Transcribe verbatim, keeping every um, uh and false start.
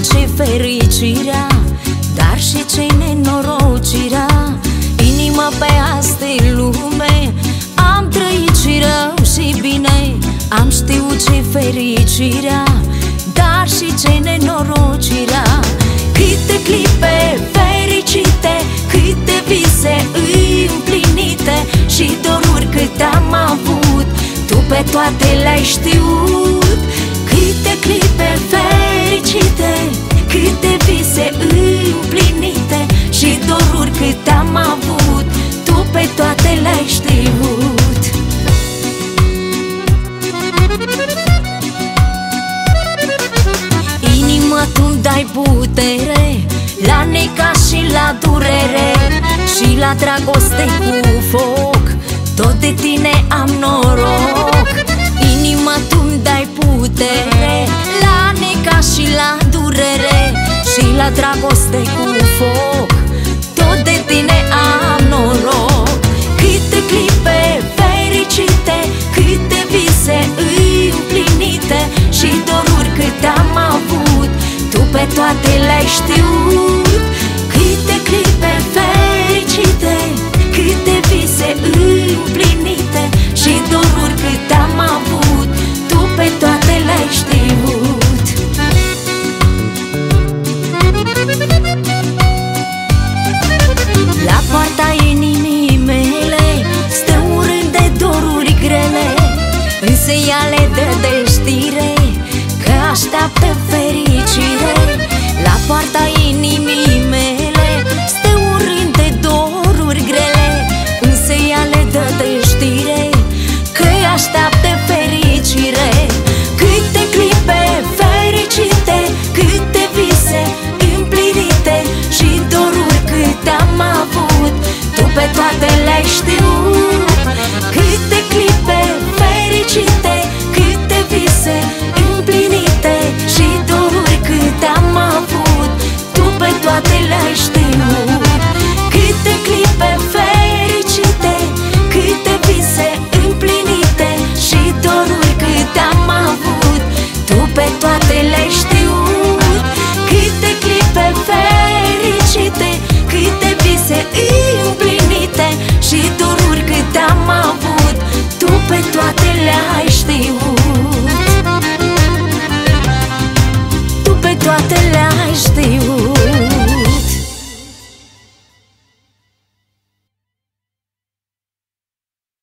ce fericirea, dar și ce nenorocirea. Inima pe asta lume, am trăit și rău și bine. Am știut ce fericirea, dar și ce nenorocirea. Câte clipe fericite, câte vise împlinite și doruri cât am avut, tu pe toate le-ai știut. Câte clipe fericite, câte vise împlinite și doruri cât am avut, tu pe toate le-ai știut. Inima, tu-mi dai putere la necaz și la durere și la dragoste cu foc, tot de tine am noroc. Inima, tu-mi dai putere la necaz și la durere și la dragoste cu foc, tot de tine am noroc. Câte clipe fericite, câte vise împlinite și doruri cât am avut, tu pe toate le-ai știut. Câte clipe fericite,